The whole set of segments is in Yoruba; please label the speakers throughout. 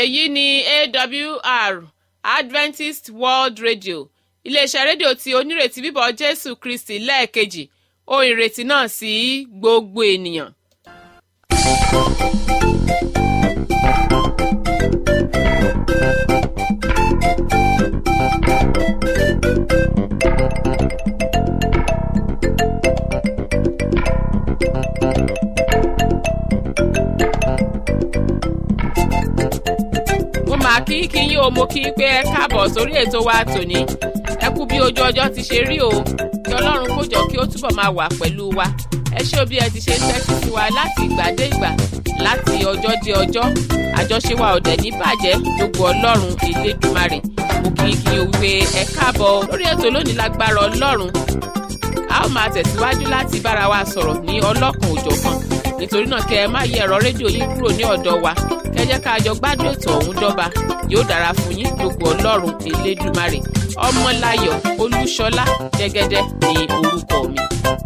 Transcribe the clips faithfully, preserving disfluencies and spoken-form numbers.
Speaker 1: èyí ni A W R Adventist World Radio iléeṣẹ́ rédíò tí onírètí bíbọ̀ Jésù Kristi lẹ́ẹ̀kejì ohun ìrètí náà sí gbogbo ènìyàn. kí kí yín o mo kí pé ẹ káàbọ̀ sórí ètò wa tòní ẹ kú bí ojú ọjọ́ ti ṣe rí o kí Ọlọ́run kó jọ kí ó túbọ̀ máa wà pẹ̀lú wa ẹ ṣé o bí ẹ ti ṣe ń tẹ́tí sí wa láti ìgbà dé ìgbà láti ọjọ́ dé ọjọ́ àjọṣe wa ò dẹ̀ ní bàjẹ́ lógo Ọlọ́run Elédùmarè mo kí kí o wípé ẹ káàbọ̀ lórí ètò lónìí lágbára Ọlọ́run a ó máa tẹ̀síwájú láti bára wa sọ̀rọ̀ ní ọlọ́kan òjọ̀kan nítorí náà kẹ́ ẹ má yí ẹ̀rọ rédíò yín kúrò ní ọ̀dọ̀ wa ẹ jẹ́ ká jọ gbádùn ètò ọ̀hún dọ́ba yóò dára fún yín lógo Ọlọ́run Elédùmarè Ọmọláyọ̀ Olúṣọlá Jẹ́gẹ́dẹ́ ní orúkọ mi.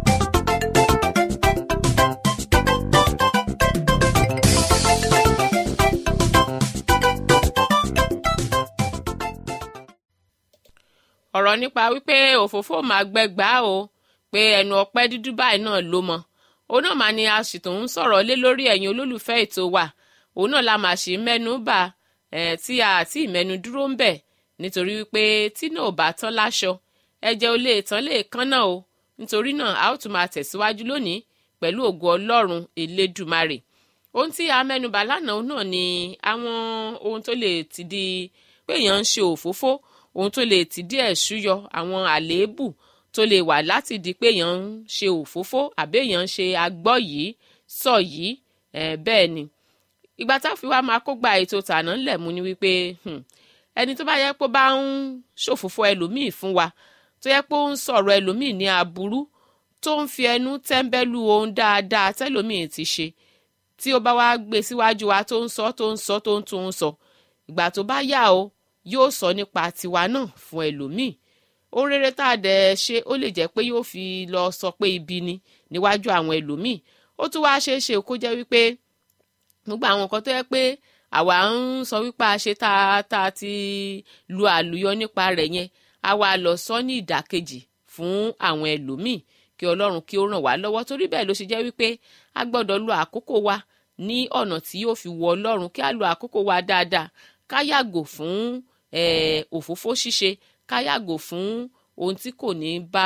Speaker 1: ọ̀rọ̀ nípa wípé òfófó máa gbẹgbàá o pé ẹnu ọpẹ́ dúdú báyìí náà ló mọ òun náà máa ní a sì tún ń sọ̀rọ̀ lé lórí ẹ̀yin olólùfẹ́ ètò wa òun náà la máa ṣe mẹ́nu bà ẹ̀ tí a àti ìmẹ́nu dúró ń bẹ̀ nítorí wípé tí náà ò bá tán láṣọ ẹ̀jẹ̀ ò lè tán lè kán náà o nítorí náà a ó tún máa tẹ̀síwájú lónìí pẹ̀lú ògo Ọlọ́run Elédùmarè ohun tí a mẹ́nubà lánàá náà ni àwọn ohun tó lè ti di pé èèyàn ń ṣe òfófó ohun tó lè ti díẹ̀ ṣúyọ àwọn àléébù tó lè wà láti di pé èèyàn ń ṣe òfófó àbí èèyàn ń ṣe agbọ́ yìí sọ yìí ẹ̀ bẹ́ẹ̀ ni ìgbà tá a fi wá máa kó gba ètò tàná ńlẹ̀ mú ni wípé ẹni tó bá yẹ pé ó bá ń ṣòfófó ẹlòmíì fún wa tó yẹ pé ó ń sọ̀rọ̀ ẹlòmíì ní aburú tó ń fi ẹnu tẹ́ńbẹ́lú ohun dáadáa tẹ́lòmíì ti ṣe tí ó bá wá gbé síwájú wa tó ń sọ tó ń sọ tó ń tún ń sọ ìgbà tó bá yá o yóò sọ nípa tiwa náà fún ẹlòmíì ohun rere tá a dẹ̀ ṣe ó lè jẹ́ pé yóò fi lọ sọ pé ibi ni níwájú àwọn ẹlòmíì ó tún wá ṣeé ṣe kó jẹ́ wípé gbogbo àwọn nǹkan tó yẹ pé àwa ń sọ wípé a ṣe tá a ti lu àlùyọ nípa rẹ̀ yẹn àwa lọ sọ ní ìdàkejì fún àwọn ẹlòmíì kí Ọlọ́run kí ó ràn wá lọ́wọ́ torí bẹ́ẹ̀ ló ṣe jẹ́ wípé a gbọ́dọ̀ lo àkókò wa ní ọ̀nà tí yóò fi wọ Ọlọ́run kí a lo àkókò wa dáadáa ká yàgò fún òfófó ṣíṣe ká yàgò fún ohun tí kò ní bá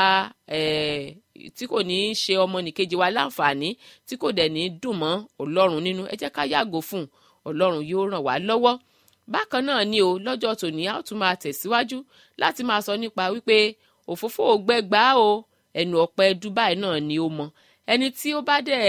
Speaker 1: tí kò ní ṣe ọmọnìkejì wa láǹfààní tí kò dẹ̀ ní dùn mọ́ Ọlọ́run nínú ẹ jẹ́ ká yàgò fún Ọlọ́run yóò ràn wá lọ́wọ́ bákan náà ni o lọ́jọ́ tòní a ó tún máa tẹ̀síwájú láti máa sọ nípa wípé òfófó ò gbẹgbàá o ẹnu ọ̀pẹ Dubai náà ni ó mọ ẹni tí ó bá dẹ̀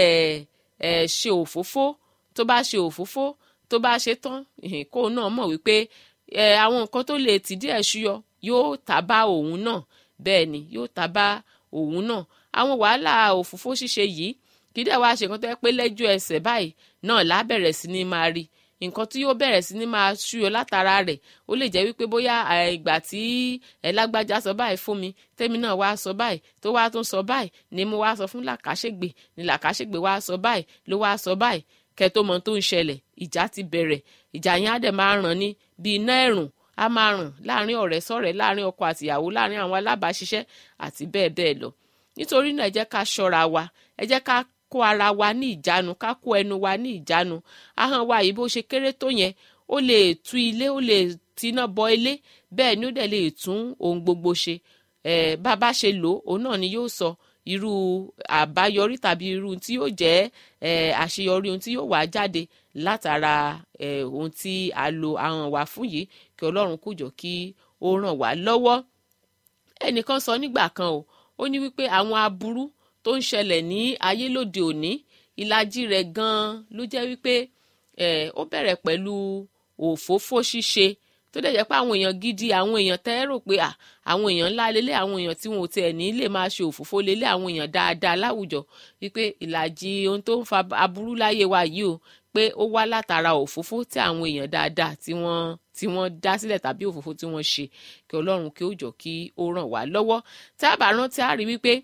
Speaker 1: ẹ̀ ṣe òfófó tó bá ṣe òfófó tó bá ṣe tán kó náà mọ̀ wípé àwọn nǹkan tó lè tì díẹ̀ ṣúyọ yóò ta bá òun náà bẹ́ẹ̀ ni yóò ta bá òun náà àwọn wàhálà òfófó ṣíṣe yìí kì í dẹ̀ wá ṣe nǹkan tó yẹ pé lẹ́jọ́ ẹsẹ̀ báyìí náà lá bẹ̀rẹ̀ sí ní máa rí nǹkan tí yóò bẹ̀rẹ̀ sí ní máa ṣúyọ látara rẹ̀ ó lè jẹ́ wípé bóyá ìgbà tí ẹ lágbájá sọ báyìí fún mi tẹ́mi náà wá sọ báyìí tó wá tún sọ báyìí ni mo wá sọ fún làkàṣègbè ni làkàṣègbè wá sọ báyìí ló wá sọ báyìí kẹ́ tó mọ̀ tó ń ṣẹlẹ̀ ìjà ti bẹ̀rẹ̀ ìjà yẹn á dẹ̀ máa ràn ní bíi iná ẹ̀rùn á máa ràn láàrin ọ̀rẹ́ sọ̀rẹ́ láàrin ọkọ àtìyàwó láàrin àwọn alábàáṣiṣẹ́ àti bẹ́ẹ̀ bẹ́ẹ̀ lọ nítorí náà ẹ jẹ́ ká ṣọ́ra wa ẹ jẹ́ ká kó ara wa ní ìjánu ká kó ẹnu wa ní ìjánu ahọ́n wa yìí bó ṣe kéré tó yẹn ó lè tú ilé ó lè tiná bọ ilé bẹ́ẹ̀ ni ó dẹ̀ lè tún ohun gbogbo ṣe ẹ̀ bá bá ṣe lò òun náà ni yóò sọ irú àbáyọrí tàbí irú tí yóò jẹ́ ẹ̀ àṣeyọrí ohun tí yóò wá jáde látara ẹ̀ ohun tí a lo ahọ́n wa fún yìí kí Ọlọ́run kó jọ kí ó ràn wá lọ́wọ́ ẹnìkan sọ nígbà kan o ó ní wípé àwọn aburú tó ń ṣẹlẹ̀ ní ayé lóde òní ìlàjì rẹ̀ gan-an ló jẹ́ wípé ẹ̀ ó bẹ̀rẹ̀ pẹ̀lú òfófó ṣíṣe tó dẹ̀ jẹ́ pé àwọn èèyàn gidi àwọn èèyàn tẹ́ rò pé à àwọn èèyàn ńlá lélẹ̀ àwọn èèyàn tí wọn ò tiẹ̀ ní lè máa ṣe òfófó lélẹ̀ àwọn èèyàn dáadáa láwùjọ wípé ìlàjì ohun tó ń fa aburú láyé wa yìí o pé ó wá látara òfófó tí àwọn èèyàn dáadáa tí wọ́n tí wọ́n dá sílẹ̀ tàbí òfófó tí wọ́n ṣe kí Ọlọ́run kí ó jọ kí ó ràn wá lọ́wọ́ tá a bá rántí a rí wípé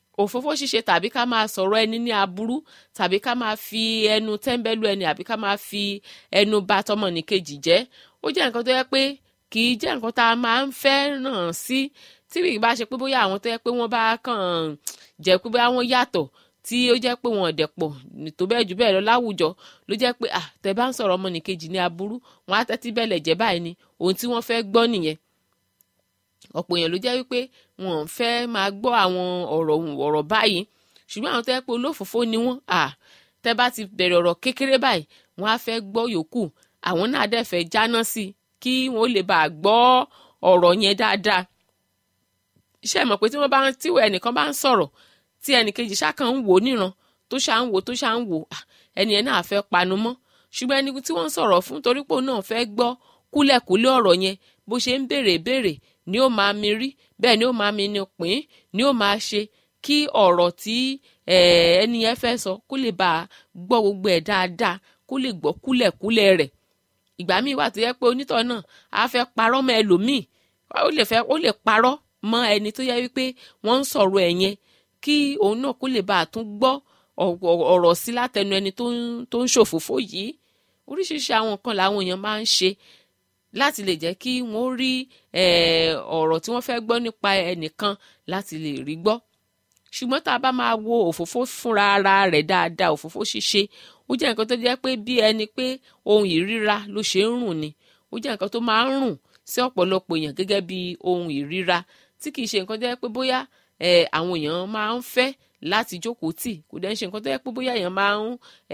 Speaker 1: òfófó ṣíṣe tàbí ká máa sọ̀rọ̀ ẹni ní aburú tàbí ká máa fi ẹnu tẹ́ńbẹ́lú ẹni àbí ká máa fi ẹnu bà tọmọnìkejì jẹ́ ó jẹ́ nǹkan tó yẹ pé kì í jẹ́ nǹkan tá a máa ń fẹ́ ràn sí tí bí bá ṣe pé bóyá àwọn tó yẹ pé wọ́n bá kàn jẹ́ pé bóyá wọ́n yàtọ̀ tí ó jẹ́ pé wọn ò dẹ̀pọ̀ tó bẹ́ẹ̀ jù bẹ́ẹ̀ lọ láwùjọ ló jẹ́ pé à tẹ́ bá ń sọ̀rọ̀ ọmọnìkejì ní aburú wọn á tẹ́tí bẹ́lẹ̀ jẹ́ báyìí ni ohun tí wọ́n fẹ́ gbọ́ nìyẹn ọ̀pọ̀ èèyàn ló jẹ́ wípé wọn ò fẹ́ máa gbọ́ àwọn ọ̀rọ̀ ọ̀rọ̀ báyìí ṣùgbọ́n àwọn tó yẹ pé olófòfó ni wọ́n à tẹ́ bá ti bẹ̀rẹ̀ ọ̀rọ̀ kékeré báyìí wọ́n á fẹ́ gbọ́ yòókù àwọn náà dẹ̀ fẹ́ jáná sí kí wọ́n lè bá gbọ́ ọ̀rọ̀ yẹn dáadáa iṣẹ́ mọ̀ pé tí wọ́n bá tí ẹnìkan bá ń sọ̀rọ̀ tí ẹnìkejì ṣáà ń wò níran tó ṣáà ń wò tó ṣáà ń wò ẹni yẹn náà fẹ́ panu mọ́ ṣùgbọ́n ẹni tí wọ́n ń sọ̀rọ̀ fún torí pé òun náà fẹ́ gbọ́ kúlẹ̀kúlẹ̀ ọ̀rọ̀ yẹn bó ṣe ń béèrè béèrè ni ó máa mi rí bẹ́ẹ̀ ni ó máa mi ní pín ni ó máa ṣe kí ọ̀rọ̀ tí ẹni yẹn fẹ́ sọ kó lè bá a gbọ́ gbogbo ẹ̀ dáadáa kó lè gbọ́ kúlẹ̀kúlẹ̀ rẹ̀ ìgbà míì wà tó yẹ pé onítọ̀ náà á fẹ́ parọ́ mọ́ ẹlòmíì ó lè fẹ́ ó lè parọ́ mọ́ ẹni tó yẹ wípé wọ́n ń sọ̀rọ̀ ẹ̀ yẹn kí òun náà kó lè bá a tún gbọ́ ọ̀rọ̀ sí látẹnu ẹni tó ń ṣòfófó yìí oríṣiríṣi àwọn nǹkan làwọn èèyàn máa ń ṣe láti lè jẹ́ kí wọ́n rí ọ̀rọ̀ tí wọ́n fẹ́ gbọ́ nípa ẹnìkan láti lè rí gbọ́ ṣùgbọ́n tá a bá máa wo òfófó fúnra ara rẹ̀ dáadáa òfófó ṣíṣe ó jẹ́ nǹkan tó jẹ́ pé bí ẹni pé ohun ìríra ló ṣe ń rùn ni ó jẹ́ nǹkan tó máa ń rùn sí ọ̀pọ̀lọpọ̀ èèyàn gẹ́gẹ́ bí ohun ìríra tí kìí ṣe nǹkan tó jẹ́ pé bóyá àwọn èèyàn máa ń fẹ́ láti jókòó tì kò dẹ́ ń ṣe nǹkan tó jẹ́ pé bóyá èèyàn máa ń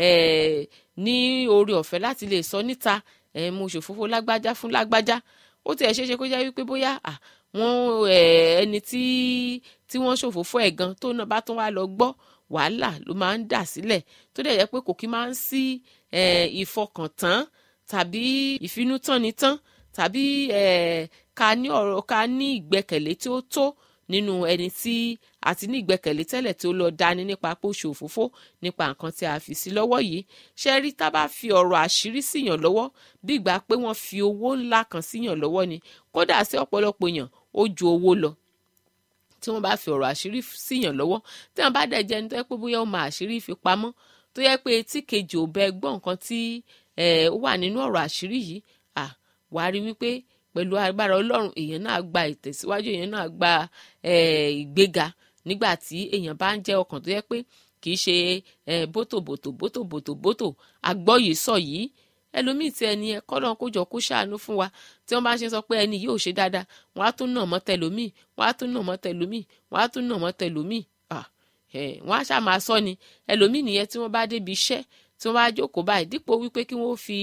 Speaker 1: ní oore ọ̀fẹ́ láti lè sọ níta mo ṣòfófó lágbájá fún lágbájá ó tiẹ̀ ṣeé ṣe kó jẹ́ wípé bóyá wọ́n ẹni tí tí wọ́n ṣòfófó ẹ̀ gan tó náà bá tún wá lọ gbọ́ wàhálà ló máa ń dà sílẹ̀ tó dẹ̀ jẹ́ pé kò kí máa ń sí ìfọkàntán tàbí ìfinútánitán tàbí ká ní ọ̀rọ̀ ká ní ìgbẹ́kẹ̀lé tí ó tó nínú ẹni tí a ti ní ìgbẹ́kẹ̀lé tẹ́lẹ̀ tí ó lọ dání nípa pé ó ṣe òfófó nípa nǹkan tí a fi sí lọ́wọ́ yìí ṣe rí tá bá fi ọ̀rọ̀ àṣírí síyàn lọ́wọ́ bí ìgbà pé wọ́n fi owó ńlá kan síyàn lọ́wọ́ ni kódà sí ọ̀pọ̀lọpọ̀ èèyàn ó ju owó lọ tí wọ́n bá fi ọ̀rọ̀ àṣírí síyàn lọ́wọ́ tí wọ́n bá dẹ̀ jẹ́ ẹni tó yẹ pé bóyá ó máa àṣírí fi pamọ́ tó yẹ pé etí kejì ò bẹ gbọ́ nǹkan tí ó wà nínú ọ̀rọ̀ àṣírí yìí à wàá rí wípé pẹ̀lú agbára ọlọ́run èèyàn náà gba ìtẹ̀síwájú èèyàn náà gba ìgbéga nígbà tí èèyàn bá ń jẹ́ ọkàn tó yẹ pé kì í ṣe bótòbòtò bótòbòtò bótò àgbọ́ yìí sọ yìí ẹlòmíì tí ẹni ẹ kọ́ náà kó jọ kó ṣàánú fún wa tí wọ́n bá ṣe sọ pé ẹni yóò ṣe dáadáa wọ́n á tún nà mọ́ tẹlòmíì wọ́n á tún nà mọ́ tẹlòmíì wọ́n á tún nà mọ́ tẹlòmíì wọ́n á ṣáà máa sọ ni ẹlòmíì nìyẹn tí wọ́n bá débi iṣẹ́ tí wọ́n bá jókòó báyìí dípò wípé kí wọ́n fi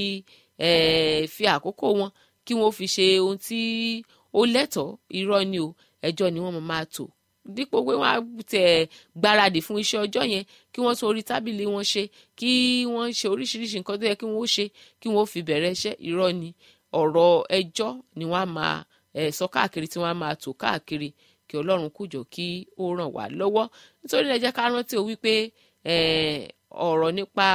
Speaker 1: fi àkókò wọn kí wọ́n fi ṣe ohun tí ó lẹ́tọ̀ọ́ irọ́ ni o ẹjọ́ ni wọ́n máa tò dípò pé wọ́n á tẹ̀ gbáradì fún iṣẹ́ ọjọ́ yẹn kí wọ́n tún orí tábìlì wọn ṣe kí wọ́n ṣe oríṣiríṣi nǹkan tó yẹ kí wọ́n ṣe kí wọ́n fi bẹ̀rẹ̀ iṣẹ́ irọ́ ni ọ̀rọ̀ ẹjọ́ ni wọ́n á máa sọ káàkiri tí wọ́n á máa tò káàkiri kí ọlọ́run kújọ kí ó ràn wá lọ́wọ́ nítorí ẹ jẹ́ ká rántí o wípé ọ̀rọ̀ nípa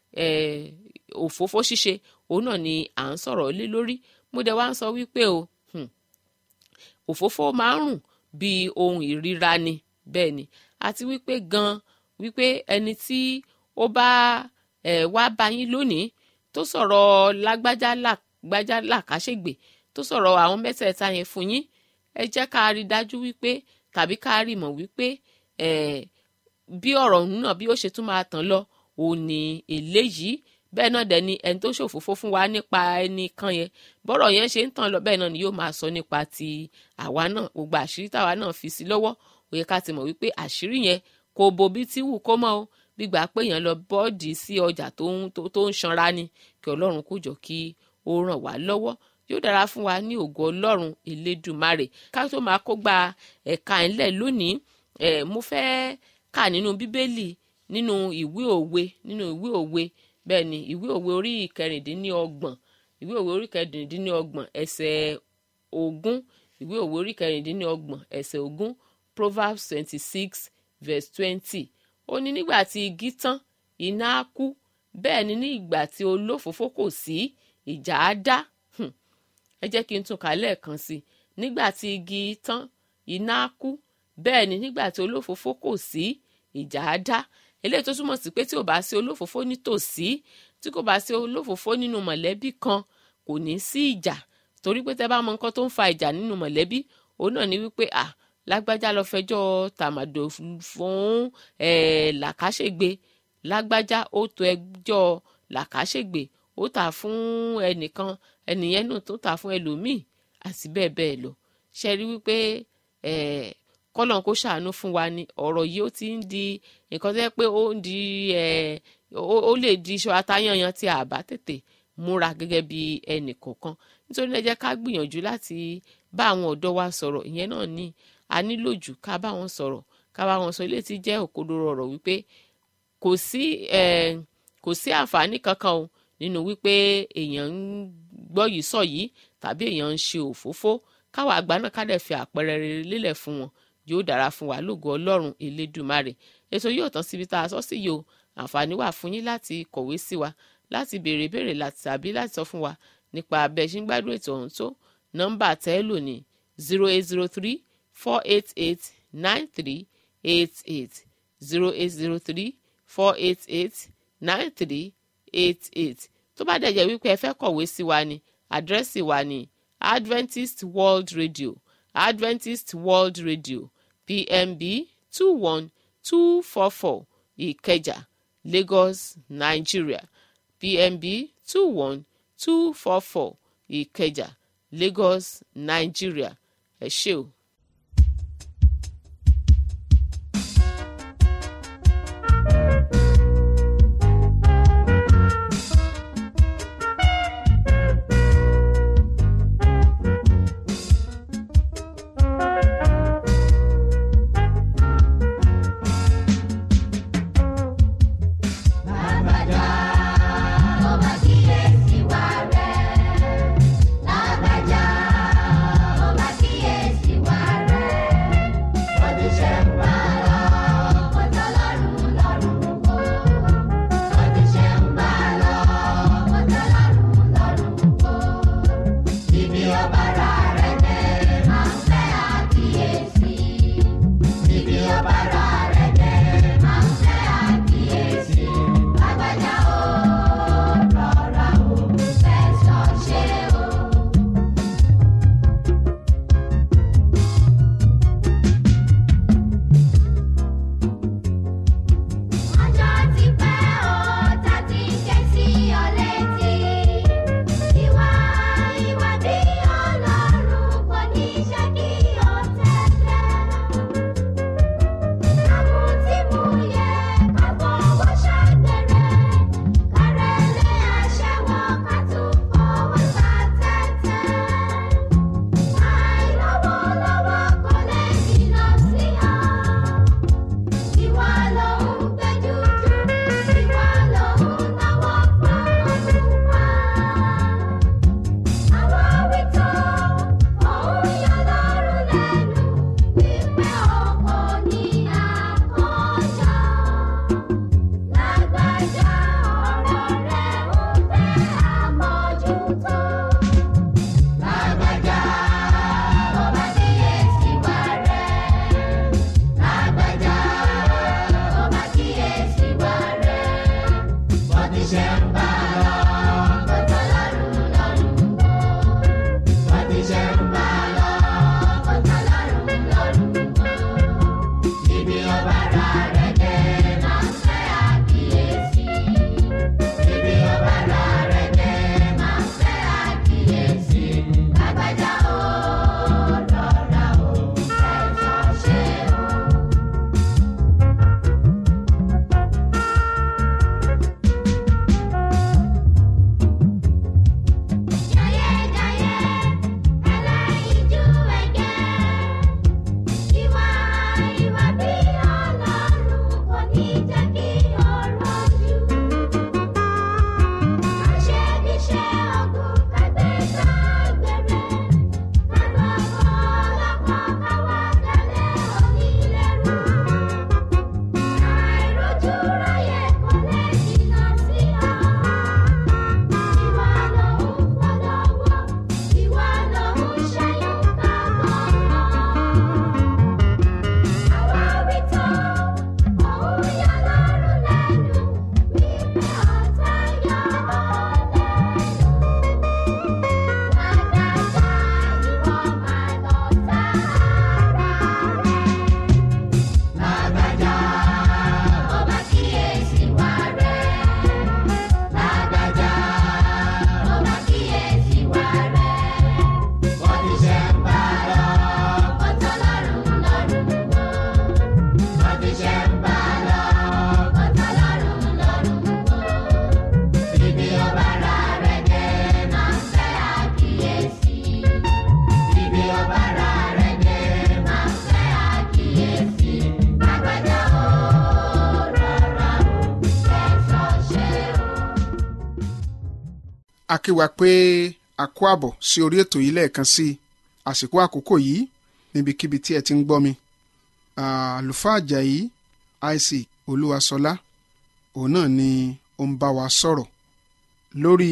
Speaker 1: òfófó ṣíṣe òun náà ni à ń sọ̀rọ̀ lé lórí mo dẹ̀ wá ń sọ wípé o òfófó máa ń rùn bíi ohun ìríra ni bẹ́ẹ̀ ni àti wípé gan wípé ẹni tí ó bá wá bá yín lónìí tó sọ̀rọ̀ lágbájá lágbájá làkàṣègbè tó sọ̀rọ̀ àwọn mẹ́tẹ̀ẹ̀ta yẹn fún yín ẹ jẹ́ ká rí dájú wípé tàbí ká rí mọ̀ wípé bí ọ̀rọ̀ náà bí ó ṣe tún máa tàn lọ òun ni eléyìí bẹ́ẹ̀ náà dẹ̀ ni ẹni tó ṣòfófó fún wa nípa ẹni kan yẹn bọ́rọ̀ yẹn ṣe ń tàn lọ bẹ́ẹ̀ náà ni yóò máa sọ nípa ti àwa náà gbogbo àṣírí táwa náà fi sí lọ́wọ́ ó yẹ ká ti mọ̀ wípé àṣírí yẹn kò bo bí tí wù kó mọ́ o gbígbà pé èèyàn lọ bọ́ọ̀dì sí ọjà tó ń ṣanra ni kí ọlọ́run kó jọ kí ó ràn wá lọ́wọ́ yóò dára fún wa ní ògo ọlọ́run elédùmarè ká tó máa kó gba ẹ̀ka ńlẹ̀ lónìí ẹ̀ mo fẹ́ kà nínú bíbélì nínú ìwé òwe nínú ìwé òwe bẹ́ẹ̀ ni ìwé òwe orí ìkẹrìndínlọ́gbọ̀n ìwé òwe orí ìkẹrìndínlọ́gbọ̀n ẹsẹ̀ ogún ìwé òwe orí ìkẹrìndínlọ́gbọ̀n ẹsẹ̀ ogún Proverbs twenty six verse twenty ó ní nígbà tí igi tán iná á kú bẹ́ẹ̀ ni ní ìgbà tí olófòófó kò sí ìjà á dá ẹ jẹ́ kí n tún kà lẹ́ẹ̀kan sí i nígbà tí igi tán iná á kú bẹ́ẹ̀ ni nígbà tí olófòófó kò sí ìjà á dá eléyìí tó túmọ̀ sí pé tí ò bá sí olófòófó nítòsí tí kò bá sí olófòófó nínú mọ̀lẹ́bí kan kò ní sí ìjà torí pé tẹ́ bá mọ nǹkan tó ń fa ìjà nínú mọ̀lẹ́bí òun náà ni wípé à lágbájá lọ fẹjọ́ tàmàdò fún ẹ̀ làkàṣègbè lágbájá ó tó ẹjọ́ làkàṣègbè ó tà fún ẹnìkan ẹnìyẹn náà tó tà fún ẹlòmíì àti bẹ́ẹ̀ bẹ́ẹ̀ lọ ṣe rí wípé ẹ̀ kọ́lọ́n kó ṣàánú fún wa ni ọ̀rọ̀ yìí ó ti ń di nǹkan tó yẹ pé ó ń di ẹ̀ ó lè di iṣu atayanyan tí a bá tètè múra gẹ́gẹ́ bí ẹnì kọ̀ọ̀kan nítorí ẹ jẹ́ ká gbìyànjú láti bá àwọn ọ̀dọ́ wa sọ̀rọ̀ ìyẹn náà ni a nílò jù ká bá wọn sọ̀rọ̀ ká bá wọn sọ ilé tí jẹ́ òkodoro ọ̀rọ̀ wípé kò sí ẹ̀ kò sí àǹfààní kankan o nínú wípé èèyàn ń gbọ́ yìí sọ yìí tàbí èèyàn ń ṣe òfófó káwa àgbà náà ká dẹ̀ fi àpẹẹrẹ rere lélẹ̀ fún wọn yóò dára fún wa lógo ọlọ́run elédùmarè ètò yóò tán síbi tá a sọ sí yìí o àǹfààní wà fún yín láti kọ̀wé sí wa láti béèrè béèrè láti tàbí láti sọ fún wa nípa abẹ́ ṣe ń gbádùn ètò ọ̀hún tó nọ́mbà tẹ́lò ní zero eight zero three four eight eight nine three eight eight zero eight zero three four eight eight nine three eight eight tó bá dẹ̀ jẹ́ wípé ẹ fẹ́ kọ̀wé sí wa ní àdírẹ́sì wa ní Adventist World Radio Adventist World Radio P M B two one two four four Ìkẹjà Lagos Nigeria P M B two one two four four Ìkẹjà Lagos Nigeria ẹ ṣé o.
Speaker 2: Lágbájá, ó máa kíyèsí wa. a kí wa pé a kú àbọ̀ sí orí ètò yìí lẹ́ẹ̀kan sí àsìkò àkókò yìí níbikíbi tí ẹ ti ń gbọ́ mi. àlùfáà Àjàyí Isaac Olúwaṣọlá òun náà ni ó ń bá wa sọ̀rọ̀ lórí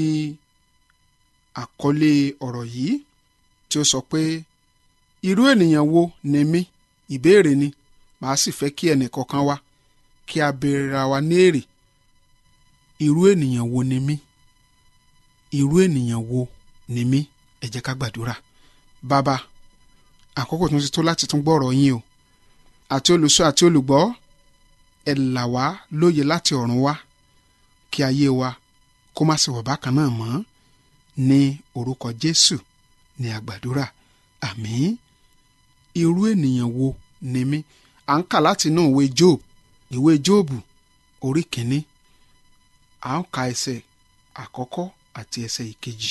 Speaker 2: àkọlé ọ̀rọ̀ yìí tí ó sọ pé irú ènìyàn wo ni mí? Ìbéèrè ni màá sì fẹ́ kí ẹnì kọ̀ọ̀kan wa kí a béèrè ra wa ní èrè. Irú ènìyàn wo ni mí? Irú ènìyàn wo ni mí? Ẹ jẹ́ ká gbàdúrà. Bàbá, àkókò tún ti tó láti tún gbọ́rọ̀ yín o. Àti olùsọ àti olùgbọ́, ẹ là wá lóye láti ọ̀run wá kí ayé wa kó má ṣe wà bákan náà mọ́. Ní orúkọ Jésù ni a gbàdúrà. Àmín. Irú ènìyàn wo ni mí? À ń kà láti inú ìwé Job, ìwé Jóòbù orí kìíní. À ń ka ẹsẹ̀ àkọ́kọ́ àti ẹsẹ̀ ìkejì.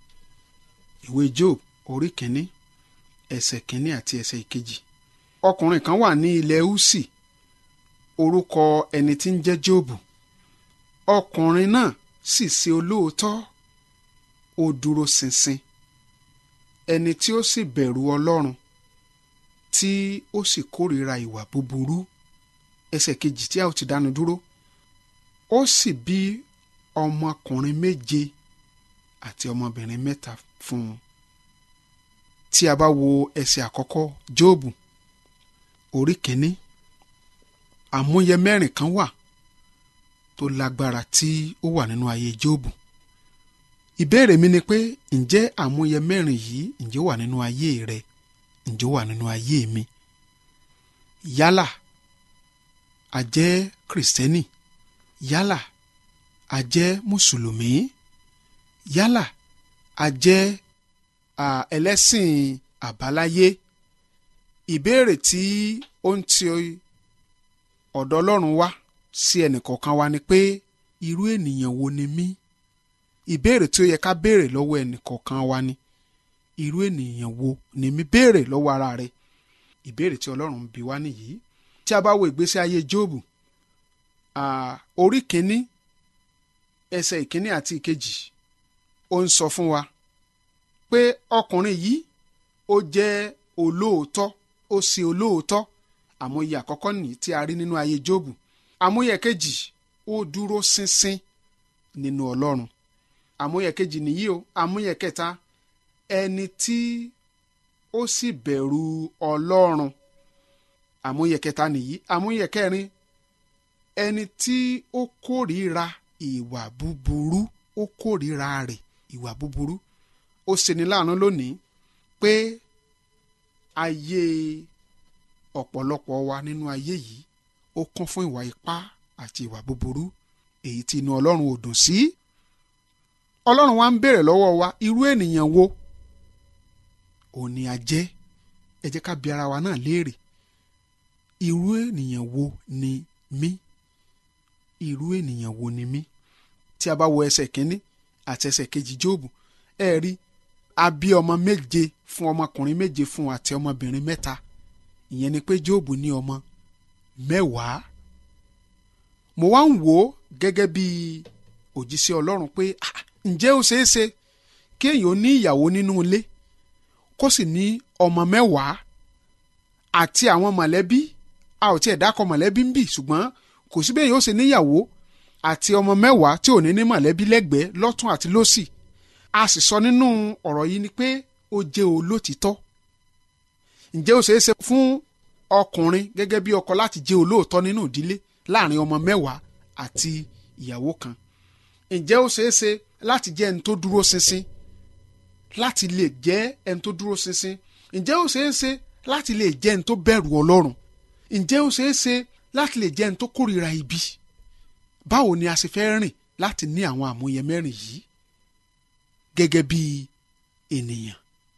Speaker 2: Ìwé Job orí kìíní, ẹsẹ̀ kìíní àti ẹsẹ̀ ìkejì. Ọkùnrin kan wà ní ilẹ̀ Úsì, orúkọ ẹni tí ń jẹ́ Jóòbù. Ọkùnrin náà sì ṣe olóòótọ́, ó dúró ṣinṣin, ẹni tí ó sì bẹ̀rù Ọlọ́run, tí ó sì kórìíra ìwà búburú. Ẹsẹ̀ kejì tí a ó ti dánu dúró. Ó sì bí ọmọkùnrin méje àti ọmọbìnrin mẹ́ta fún un. Tí a bá wo ẹsẹ̀ àkọ́kọ́ Jóòbù orí kìíní, àmúyẹ mẹ́rin kan wà tó lágbára tí ó wà nínú ayé Jóòbù. Ìbéèrè mi ni pé ǹjẹ́ àmúyẹ mẹ́rin yìí ǹjẹ́ ó wà nínú ayé rẹ? Ǹjẹ́ ó wà nínú ayé mi? Yálà a jẹ́ Kìrìsìtẹ́nì, yálà a jẹ́ Mùsùlùmí, yálà a jẹ́ ẹlẹ́sìn àbáláyé. Ìbéèrè tí ó ń ti ọ̀dọ̀ Ọlọ́run wá sí ẹnìkọ̀ọ̀kan wa ni pé irú ènìyàn wo ni mí? Ìbéèrè tí ó yẹ ká béèrè lọ́wọ́ ẹnìkọ̀ọ̀kan wa ni irú ènìyàn wo ni mí? Béèrè lọ́wọ́ ara rẹ. Ìbéèrè tí Ọlọ́run ń bi wá nìyí. Tí a bá wo ìgbésí ayé Jóòbù, orí kìíní ẹsẹ̀ ìkíní àti ìkejì, ó ń sọ fún wa pé ọkùnrin yìí ó jẹ́ olóòótọ́, ó ṣe olóòótọ́. Àmúyẹ àkọ́kọ́ nìyí tí a rí nínú ayé Jóòbù. Àmúyẹ kejì, ó dúró ṣinṣin nínú Ọlọ́run. Àmúyẹ kejì nìyí o. Àmúyẹ kẹta, ẹni tí ó sì bẹ̀rù Ọlọ́run. Àmúyẹ kẹta nìyí. Àmúyẹ kẹrin, ẹni tí ó kórìíra ìwà búburú. Ó kórìíra rẹ̀ ìwà búburú. Ó ṣeni láàánú lónìí pé ayé ọ̀pọ̀lọpọ̀ wa nínú ayé yìí ó kún fún ìwà ipá àti ìwà búburú, èyí tí inú Ọlọ́run ò dùn sí. Ọlọ́run wa ń béèrè lọ́wọ́ wa, irú ènìyàn wo òun ni a jẹ́? Ẹ jẹ́ ká bi ara wa náà léèrè. Irú ènìyàn wo ni mí? Irú ènìyàn wo ni mí? Tí a bá wo ẹsẹ̀ kínní àti ẹsẹ̀ kejì Jóòbù, ẹ rí a bí ọmọ méje fún ọmọkùnrin méje fún àti ọmọbìnrin mẹ́ta. Ìyẹn ni pé Jóòbù ní ọmọ mẹ́wàá. Mo wá ń wò ó gẹ́gẹ́ bí òjíṣẹ́ Ọlọ́run pé ǹjẹ́ ó ṣeé ṣe kí èèyàn ní ìyàwó nínú ilé kó sì ní ọmọ mẹ́wàá àti àwọn mọ̀lẹ́bí? A ò tiẹ̀ dákọ̀ mọ̀lẹ́bí ń bì, ṣùgbọ́n kò sí bẹ́ẹ̀ yóò ṣe níyàwó àti ọmọ mẹ́wàá tí ò ní ní mọ̀lẹ́bí lẹ́gbẹ̀ẹ́ lọ́tún àti lósì. A sì sọ nínú ọ̀rọ̀ yìí ni pé ó jẹ́ olótìtọ́. Ǹjẹ́ ó ṣeé ṣe fún ọkùnrin gẹ́gẹ́ bí ọkọ láti jẹ́ olóòótọ́ nínú ìdílé láàrin ọmọ mẹ́wàá àti ìyàwó kan? Ǹjẹ́ ó ṣeé ṣe láti jẹ́ ẹni tó dúró ṣinṣin? Láti lè jẹ́ ẹni tó dúró ṣinṣin. Ǹjẹ́ ó ṣeé ṣe láti lè jẹ́ ẹni tó bẹ̀rù Ọlọ́run? Ǹjẹ́ ó ṣeé ṣe láti lè jẹ́ ẹni tó kórìíra ibi? Báwo ni a ṣe fẹ́ rìn láti ní àwọn àmúyẹ mẹ́rin yìí gẹ́gẹ́ bí ènìyàn?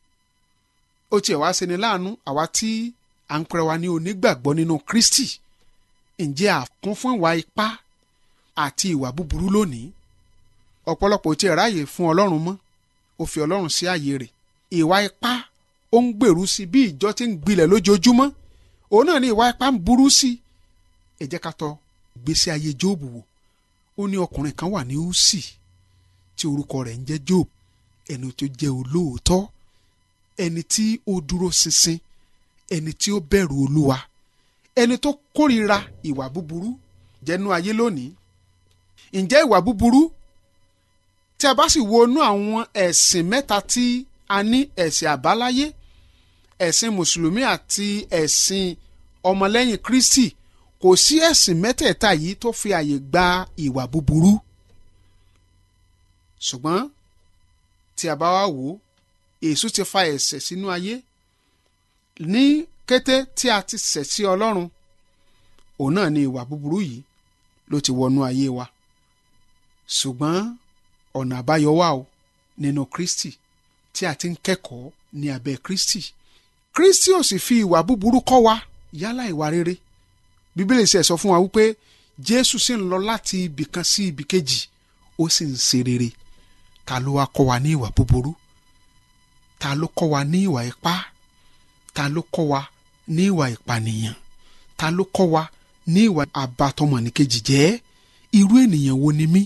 Speaker 2: Ó tiẹ̀ wá ṣeni láàánú àwa tí à ń pera wa ní onígbàgbọ́ nínú Kristi. Ǹjẹ́ a kún fún ìwà ipá àti ìwà búburú lónìí? Ọ̀pọ̀lọpọ̀ tí ẹ̀ ráàyè fún Ọlọ́run mọ́, ó fi Ọlọ́run sí ààyè rẹ̀. Ìwà ipá ó ń gbèrú sí bí ìjọ tí ń gbilẹ̀ lójoojúmọ́. Òun náà ni ìwà ipá ń burú sí. Ẹ jẹ́ ká tọ ìgbésí ayé Jóòbù wò. Ó ní ọkùnrin kan wà ní Úsì. tí orúkọ rẹ̀ ń jẹ́ Job, ẹni tó jẹ́ olóòótọ́, ẹni tí ó dúró ṣinṣin, ẹni tí ó bẹ̀rù Olúwa, ẹni tó kórìíra ìwà búburú jẹ́nu ayé lónìí. Ǹjẹ́ ìwà búburú tí a bá sì wo inú àwọn ẹ̀sìn mẹ́ta tí a ní, ẹ̀sìn àbáláyé, ẹ̀sìn mùsùlùmí àti ẹ̀sìn ọmọlẹ́yìn Kristi, kò sí ẹ̀sìn mẹ́tẹ̀ẹ̀ta yìí tó fi àyè gba ìwà búburú. Ṣùgbọ́n tí a bá wá wò ó, Èṣù ti fa ẹ̀ṣẹ̀ sínú ayé. Ní kété tí a ti ṣẹ̀ sí Ọlọ́run, òun náà ni ìwà búburú yìí ló ti wọnú ayé wa. Ṣùgbọ́n ọ̀nà àbáyọ wà o nínú Kristi tí a ti ń kẹ́kọ̀ọ́ ní abẹ́ Kristi. Kristi ò sì fi ìwà búburú kọ́ wa, yálà ìwà rere. Bíbélì ṣe sọ fún wa wípé Jésù sì ń lọ láti ibì kan sí ibì kejì, ó sì ń ṣe rere. Ta ló wá kọ́ wa ní ìwà búburú? Ta ló kọ́ wa ní ìwà ipá? Ta ló kọ́ wa ní ìwà ìpànìyàn? Ta ló kọ́ wa ní ìwà àbátọmọnìkejì jẹ́? Irú ènìyàn wo ni mí?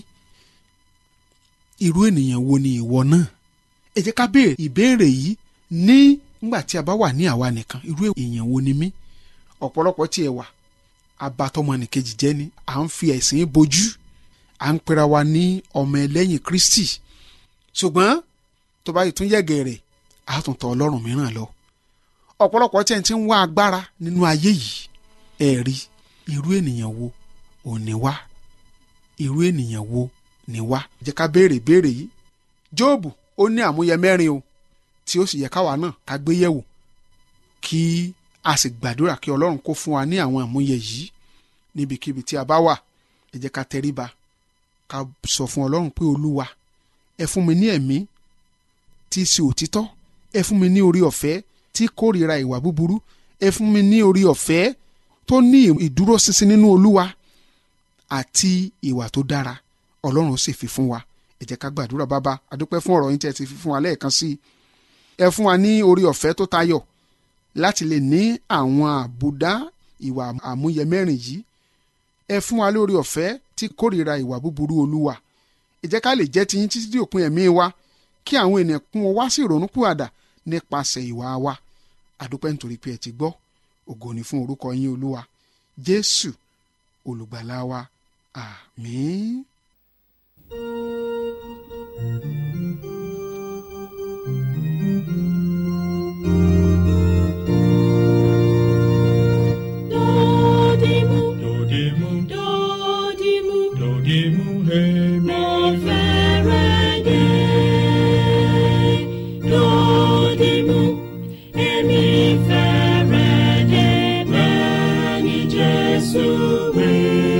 Speaker 2: Irú ènìyàn wo ni ìwọ náà? Ẹ jẹ́ ká béèrè ìbéèrè yìí ní nígbà tí a bá wà ní àwa nìkan. Irú èèyàn wo ni mí? Ọ̀pọ̀lọpọ̀ tí ẹ wà, àbátọmọnìkejì jẹ́ ni. À ń fi ẹ̀sìn bojú, à ń pera wa ní ọmọ ẹlẹ́yìn Kristi. Ṣùgbọ́n tó bá yìí tún yẹ̀gẹ̀ rẹ̀, a tún tọ̀ Ọlọ́run mìíràn lọ. Ọ̀pọ̀lọpọ̀ tí ẹ̀ ti ń wá agbára nínú ayé yìí, ẹ rí irú ènìyàn wo ò ní wá? Irú ènìyàn wo ni wá? Jẹ́ ká béèrè béèrè yìí. Jóòbù ó ní àmúyẹ mẹ́rin o tí ó sì yẹ káwa náà ká gbé yẹ̀wò, kí a sì gbàdúrà kí Ọlọ́run kó fún wa ní àwọn àmúyẹ yìí níbikíbi tí a bá wà. Ẹ jẹ́ ká tẹríba, ká sọ fún Ọlọ́run pé Olúwa, ẹ fún mi ní ẹ̀mí tí í ṣe òtítọ́, ẹ fún mi ní orí ọ̀fẹ́ tí kórìíra ìwà búburú, ẹ fún mi ní orí ọ̀fẹ́ tó ní ìdúróṣinṣin nínú Olúwa àti ìwà tó dára. Ọlọ́run sì fi fún wa. Ẹ jẹ́ ká gbàdúrà. Bàbá, a dúpẹ́ fún ọ̀rọ̀ yín tí ẹ ti fi fún wa lẹ́ẹ̀kan sí i. Ẹ fún wa ní orí ọ̀fẹ́ tó tayọ láti lè ní àwọn àbùdá ìwà àmúyẹ mẹ́rin yìí. Ẹ fún wa lórí ọ̀fẹ́ tí kórìíra ìwà búburú Olúwa. Ẹ jẹ́ ká lè jẹ́ tiyín títí dé òpin ẹ̀mí wa, kí àwọn ènìyàn kún wá sí ìrònúpìwàdà nípasẹ̀ ìwà wa. A dúpẹ́ nítorí pé ẹ ti gbọ́. Ògo ni fún orúkọ yín Olúwa. Jésù olùgbàlà wa. Àmín.
Speaker 3: Dodimu, dodimu, dodimu, dodimu, hey, mo fẹ́rẹ̀ dé. Dodimu, èmi fẹ́rẹ̀ dé, bẹ́ẹ̀ ni Jésù wí.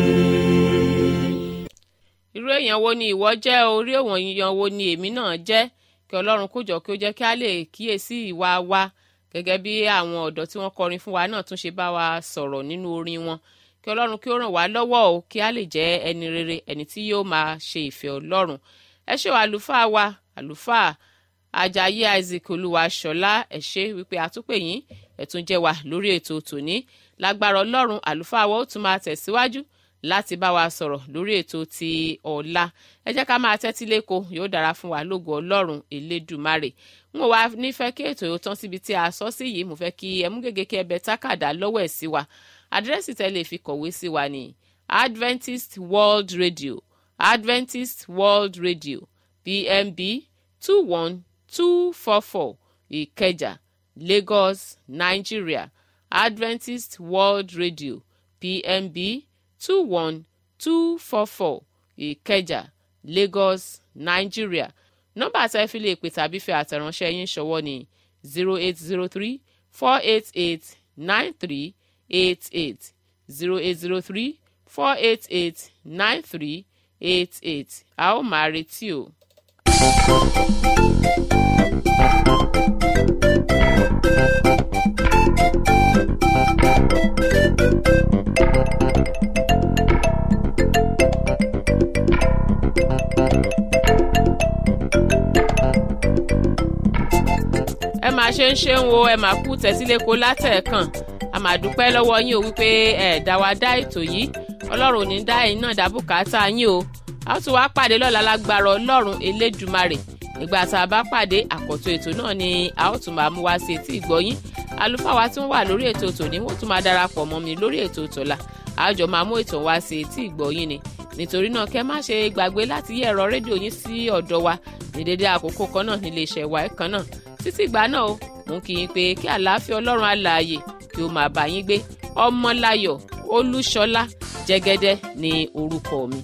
Speaker 1: Irú èèyàn wo ni ìwọ jẹ́? Orí òwọ̀n yíyan wo ni èmi náà jẹ́? Kí Ọlọ́run kó jọ kí ó jẹ́ kí a lè kíyèsí ìwà wa, gẹ́gẹ́ bí àwọn ọ̀dọ́ tí wọ́n kọrin fún wa náà tún ṣe bá wa sọ̀rọ̀ nínú orin wọn. Kí Ọlọ́run kí ó ràn wá lọ́wọ́ o, kí a lè jẹ́ ẹni rere, ẹni tí yóò máa ṣe ìfẹ́ Ọlọ́run. Ẹ ṣé o àlùfáà wa, àlùfáà Àjàyí Isaac Olúwaṣọlá, ẹ ṣé wípé àtúpè yín ẹ tún jẹ́ wa lórí ètò tòní. Lágbára Ọlọ́run, àlùfáà wa ó tún máa tẹ̀síwájú láti bá wa sọ̀rọ̀ lórí ètò ti ọ̀la. Ẹ jẹ́ ká máa tẹ́tí léko, yóò dára fún wa lógo Ọlọ́run Elédùmarè. N ò wá nífẹ̀ẹ́ kí ètò yóò tán síbi tí a sọ sí yìí. Mo fẹ́ kí ẹ mú gègé kí ẹ bẹ tákàdá lọ́wọ́ ẹ̀ sí wa. Àdírẹ́sì tẹ́ lè fi kọ̀wé sí wa ní Adventist World Radio, Adventist World Radio, P M B two one two four four, Ìkẹjà, Lagos, Nigeria. Adventist World Radio, P M B two one two four four, Ìkẹjà, Lagos, Nigeria. Nọ́mbà tí ẹ fi lè pè tàbí fi àtẹ̀ránṣẹ́ yín ṣọwọ́ ní zero eight zero three four eight eight nine three eight eight, zero eight zero three four eight eight nine three eight eight. A ó máa retí o. Ẹ máa ṣe ń ṣe ń wo, ẹ máa kú tẹ̀síléko látẹ̀ẹ̀kan. A máa dúpẹ́ lọ́wọ́ yín o wípé ẹ dá wa dá ètò yìí. Ọlọ́run ò ní dá ẹ̀yin náà dá bùkátà yín o. a tún wá pàdé lọ́la lágbára ọlọ́run elédùmarè nígbà tá a bá pàdé àkọ́tún ètò náà ni a ó tún máa mú wá sí etí ìgbọ́yín àlùfáà wa tí wọ́n wà lórí ètò tòní wọ́n tún máa darapọ̀ mọ́ mi lórí ètò tọ̀la àjọ máa mú ètò wá sí etí ìgbọ́yín ni nítorí náà kẹ́ má ṣe gbàgbé láti yí ẹ̀rọ rédíò yín sí ọ̀dọ̀ wa ní dédé àkókò kan náà nílé iṣẹ́ wa kan náà títí ìgbà náà o mú kí yín pé kí àlàáfíà ọlọ́run alààyè kí ó máa bá yín gbé Ọmọláyọ̀ Olúṣọlá Jẹ́gẹ́dẹ́ ní orúkọ mi.